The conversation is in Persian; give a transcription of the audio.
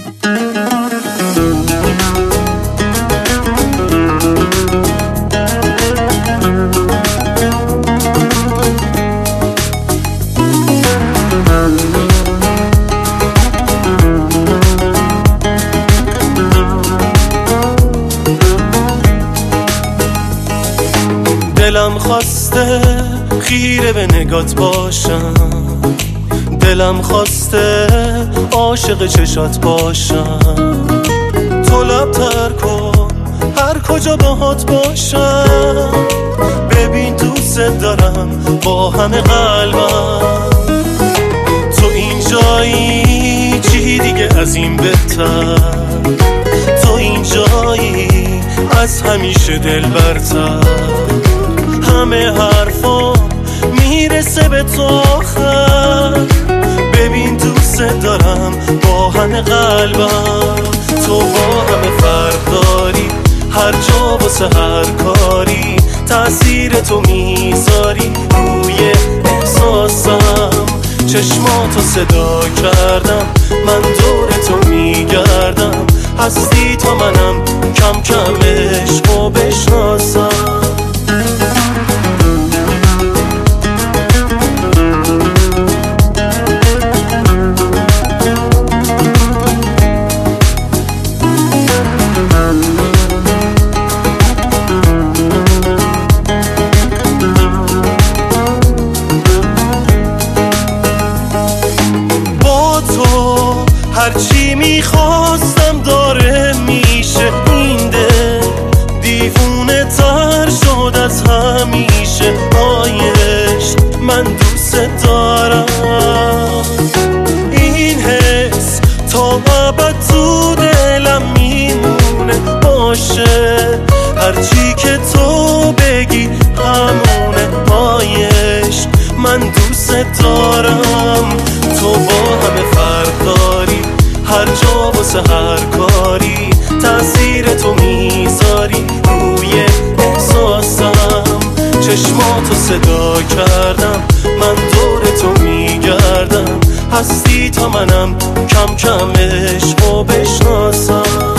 دلم خواسته خیره به نگات باشم، دلم خواسته عاشق چشات باشم. تو لب تر کن هر کجا باهات باشم، ببین دوست دارم با همه قلبم. تو اینجایی چی دیگه از این بهتر، تو اینجایی از همیشه دلبرتر. همه حرفا میرسه به تو آخر، ببین دوست دارم با همه قلبم. تو با همه فرق داری، هر جا واسه هر کاری تأثیر تو میذاری روی احساسم. چشماتو صدا کردم، من دور تو میگردم، هستی تا منم کم کم عشقو بشناسم. هرچی میخواستم داره میشه، این دل دیوونه تر شد از همیشه. عشق من دوست دارم، این حس تا ابد تو دلم میمونه باشه. هرچی که تو بگی همونه. عشق من دوست دارم، تو با همه فرق داری، هر جا واسه هر کاری تأثیر تو میذاری روی احساسم. چشماتو صدا کردم، من دور تو میگردم، هستی تا منم کم کم عشقو بشناسم.